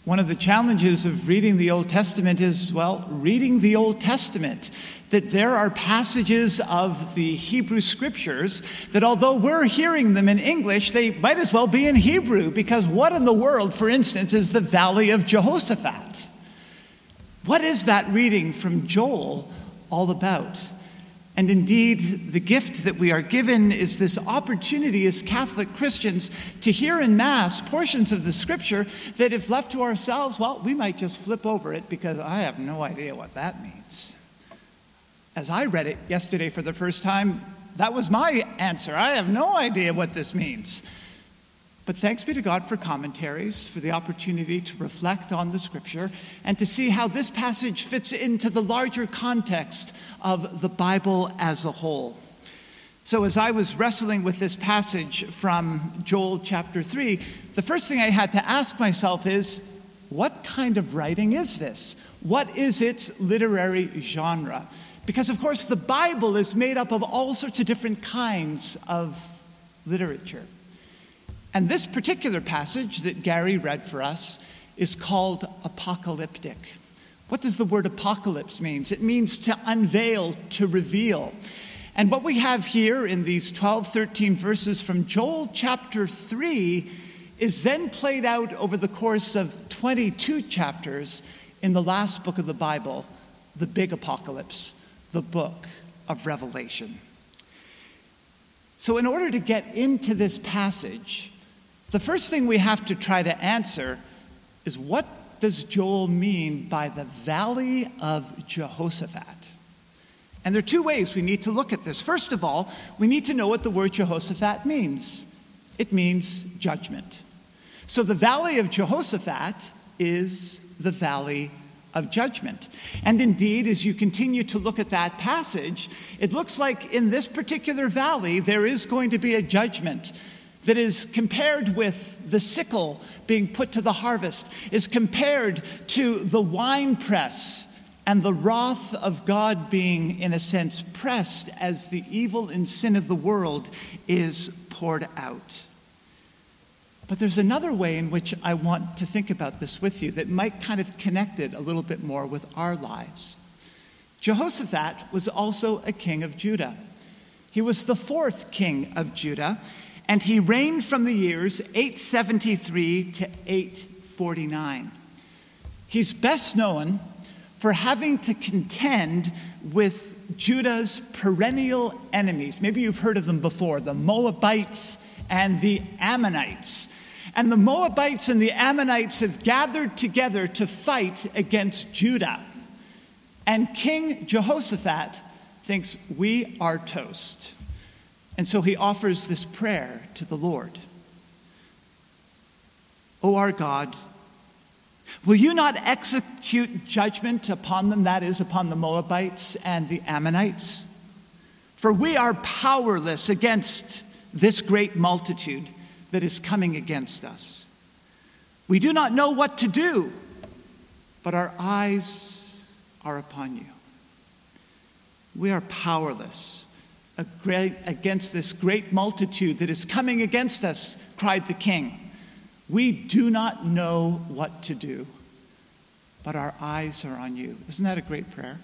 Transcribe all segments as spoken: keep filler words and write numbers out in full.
One of the challenges of reading the Old Testament is, well, reading the Old Testament. That there are passages of the Hebrew Scriptures that although we're hearing them in English, they might as well be in Hebrew, because what in the world, for instance, is the Valley of Jehoshaphat? What is that reading from Joel all about? And indeed, the gift that we are given is this opportunity as Catholic Christians to hear in Mass portions of the Scripture that if left to ourselves, well, we might just flip over it because I have no idea what that means. As I read it yesterday for the first time, that was my answer. I have no idea what this means. But thanks be to God for commentaries, for the opportunity to reflect on the Scripture and to see how this passage fits into the larger context of the Bible as a whole. So as I was wrestling with this passage from Joel chapter three, the first thing I had to ask myself is, what kind of writing is this? What is its literary genre? Because, of course, the Bible is made up of all sorts of different kinds of literature. And this particular passage that Gary read for us is called apocalyptic. What does the word apocalypse mean? It means to unveil, to reveal. And what we have here in these twelve, thirteen verses from Joel chapter three is then played out over the course of twenty-two chapters in the last book of the Bible, the big apocalypse, the book of Revelation. So in order to get into this passage, the first thing we have to try to answer is, what does Joel mean by the Valley of Jehoshaphat? And there are two ways we need to look at this. First of all, we need to know what the word Jehoshaphat means. It means judgment. So the Valley of Jehoshaphat is the Valley of Judgment. And indeed, as you continue to look at that passage, it looks like in this particular valley, there is going to be a judgment that is compared with the sickle being put to the harvest, is compared to the winepress and the wrath of God being, in a sense, pressed as the evil and sin of the world is poured out. But there's another way in which I want to think about this with you that might kind of connect it a little bit more with our lives. Jehoshaphat was also a king of Judah. He was the fourth king of Judah, and he reigned from the years eight seventy-three to eight forty-nine. He's best known for having to contend with Judah's perennial enemies. Maybe you've heard of them before, the Moabites and the Ammonites. And the Moabites and the Ammonites have gathered together to fight against Judah. And King Jehoshaphat thinks, we are toast. And so he offers this prayer to the Lord. O our God, will you not execute judgment upon them, that is, upon the Moabites and the Ammonites? For we are powerless against this great multitude that is coming against us. We do not know what to do, but our eyes are upon you. We are powerless against this great multitude that is coming against us, cried the king. We do not know what to do, but our eyes are on you. Isn't that a great prayer?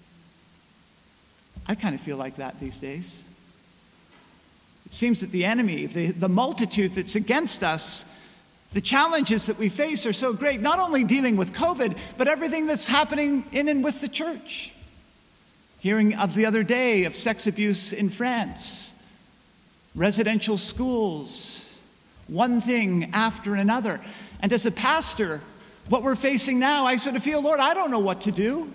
I kind of feel like that these days. It seems that the enemy, the, the multitude that's against us, the challenges that we face are so great, not only dealing with COVID, but everything that's happening in and with the church. Hearing of the other day of sex abuse in France, residential schools, one thing after another. And as a pastor, what we're facing now, I sort of feel, Lord, I don't know what to do.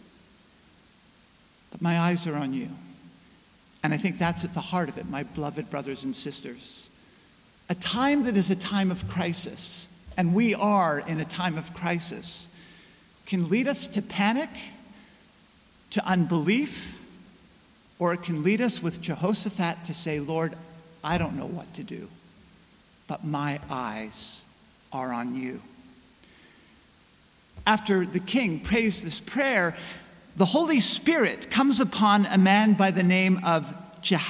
But my eyes are on you. And I think that's at the heart of it, my beloved brothers and sisters. A time that is a time of crisis, and we are in a time of crisis, can lead us to panic, to unbelief, or it can lead us with Jehoshaphat to say, Lord, I don't know what to do, but my eyes are on you. After the king prays this prayer, the Holy Spirit comes upon a man by the name of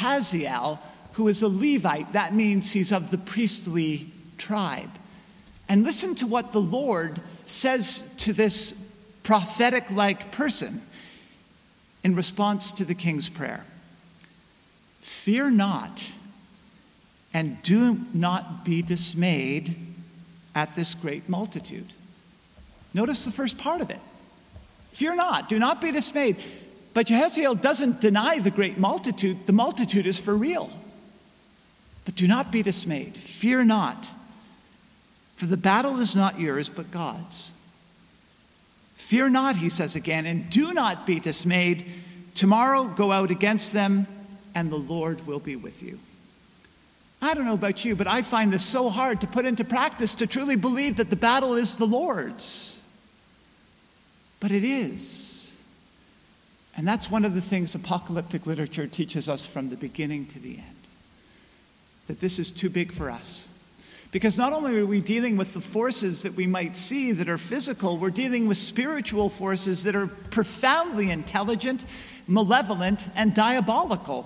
Jehaziel, who is a Levite. That means he's of the priestly tribe. And listen to what the Lord says to this prophetic-like person in response to the king's prayer. Fear not, and do not be dismayed at this great multitude. Notice the first part of it. Fear not, do not be dismayed. But Jehaziel doesn't deny the great multitude. The multitude is for real. But do not be dismayed. Fear not, for the battle is not yours, but God's. Fear not, he says again, and do not be dismayed. Tomorrow go out against them, and the Lord will be with you. I don't know about you, but I find this so hard to put into practice, to truly believe that the battle is the Lord's. But it is. And that's one of the things apocalyptic literature teaches us from the beginning to the end. That this is too big for us. Because not only are we dealing with the forces that we might see that are physical, we're dealing with spiritual forces that are profoundly intelligent, malevolent, and diabolical.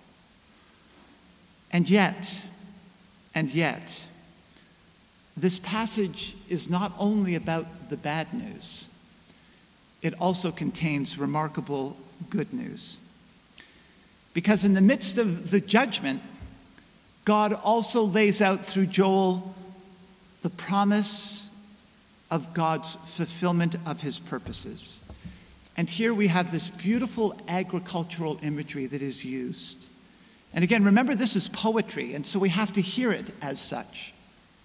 And yet, and yet, this passage is not only about the bad news, it also contains remarkable good news. Because in the midst of the judgment, God also lays out through Joel the promise of God's fulfillment of his purposes. And here we have this beautiful agricultural imagery that is used. And again, remember, this is poetry, and so we have to hear it as such.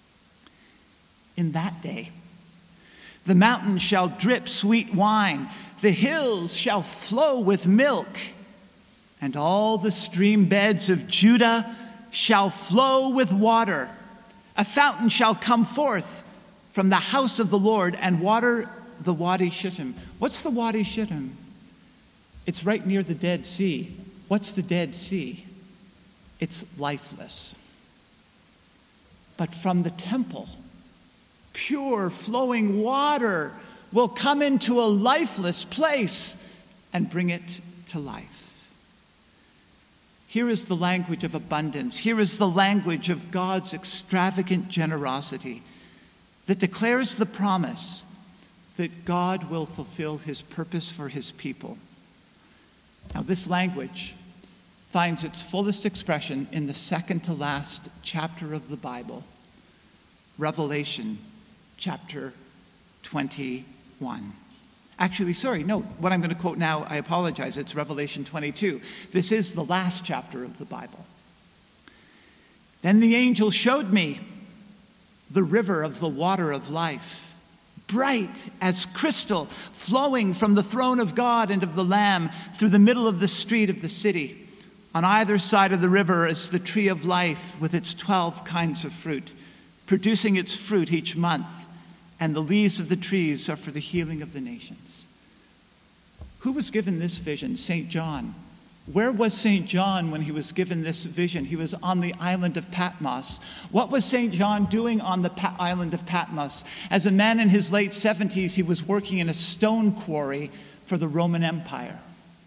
In that day, the mountains shall drip sweet wine, the hills shall flow with milk, and all the stream beds of Judah shall flow with water. A fountain shall come forth from the house of the Lord and water the Wadi Shittim. What's the Wadi Shittim? It's right near the Dead Sea. What's the Dead Sea? It's lifeless. But from the temple, pure flowing water will come into a lifeless place and bring it to life. Here is the language of abundance. Here is the language of God's extravagant generosity that declares the promise that God will fulfill his purpose for his people. Now, this language finds its fullest expression in the second to last chapter of the Bible, Revelation chapter twenty-one. Actually, sorry, no, what I'm going to quote now, I apologize, it's Revelation twenty-two. This is the last chapter of the Bible. Then the angel showed me the river of the water of life, bright as crystal, flowing from the throne of God and of the Lamb through the middle of the street of the city. On either side of the river is the tree of life with its twelve kinds of fruit, producing its fruit each month. And the leaves of the trees are for the healing of the nations. Who was given this vision? Saint John. Where was Saint John when he was given this vision? He was on the island of Patmos. What was Saint John doing on the pa- island of Patmos? As a man in his late seventies, he was working in a stone quarry for the Roman Empire.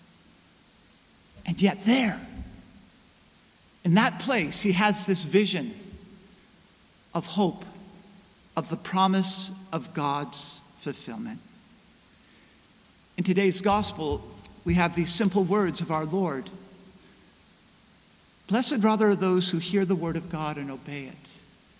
And yet there, in that place, he has this vision of hope, of the promise of God's fulfillment. In today's gospel, we have these simple words of our Lord. Blessed rather are those who hear the word of God and obey it.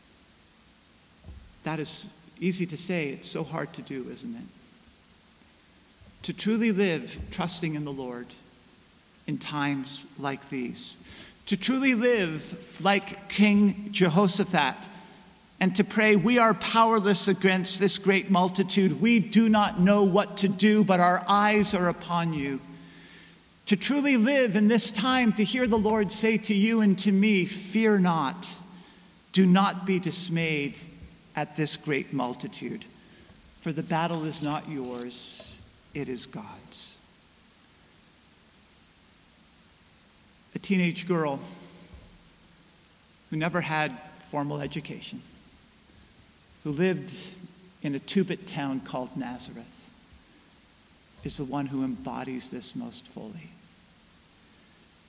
That is easy to say, it's so hard to do, isn't it? To truly live trusting in the Lord in times like these. To truly live like King Jehoshaphat, and to pray, we are powerless against this great multitude. We do not know what to do, but our eyes are upon you. To truly live in this time, to hear the Lord say to you and to me, fear not, do not be dismayed at this great multitude, for the battle is not yours, it is God's. A teenage girl who never had formal education, who lived in a two-bit town called Nazareth, is the one who embodies this most fully.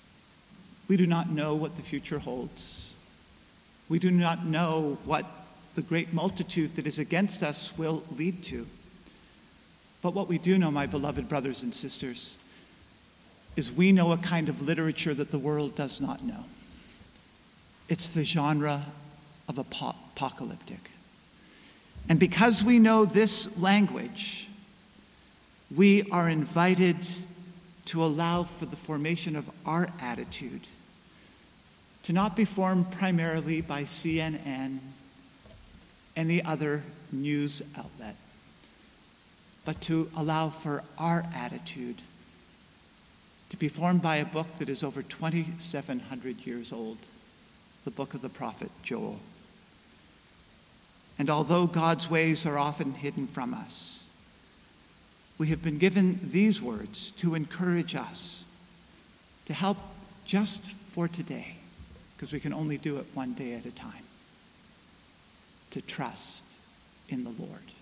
We do not know what the future holds. We do not know what the great multitude that is against us will lead to. But what we do know, my beloved brothers and sisters, is we know a kind of literature that the world does not know. It's the genre of apocalyptic. And because we know this language, we are invited to allow for the formation of our attitude to not be formed primarily by C N N, any other news outlet, but to allow for our attitude to be formed by a book that is over twenty-seven hundred years old, the book of the prophet Joel. And although God's ways are often hidden from us, we have been given these words to encourage us, to help just for today, because we can only do it one day at a time, to trust in the Lord.